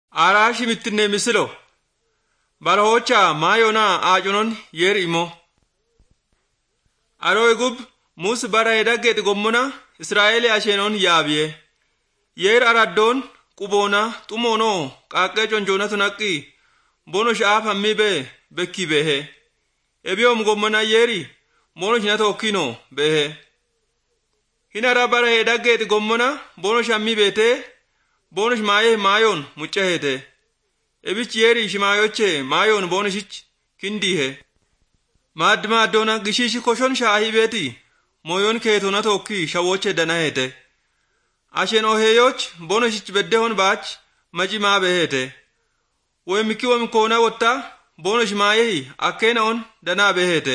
Araashi mittinne misilo barhocha mayona ajunon yer imo aroy gub mus bara hedagget gommona Israeli ashenon yaabiye yer araddon qubona tumono qaqqe jonjona tunaqi bono shaaf hammibe bekki behe ebiom gommona yeri mono shinato kino behe hinara bara hedagget gommona bono shammi bete bonush mayon muccahete ebich yeri shimayoche mayon bonushich kindihe madma dona gishishi koshon shahibeti moyon ketona tokki shawoche danahete ashen oheyoch bonushich beddehon bach majima behete we mikiwom kona wotta bonush mayehi akena on dana behete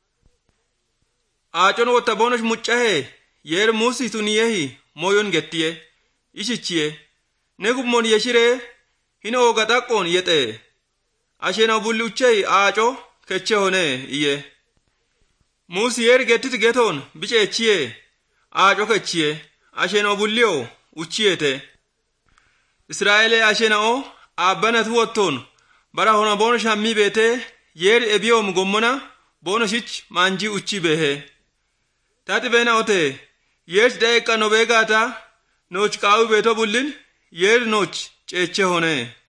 achon wotta bonush muccahe yer musi tuniyehi moyon gettiye ishichiye negumon yeshire hino gadaqon yete ashena bulluchei aaco keche hone iye musi yer getit geton bicechiye aaco kechiye ashena bullio uchiete Israeli ashena o abana tuoton bara hona bono shammi bete yer ebiom gommona bono shich manji uchi behe tati bena ote yer daeka nobegata noch kawu beto bullin yer noch ceche hone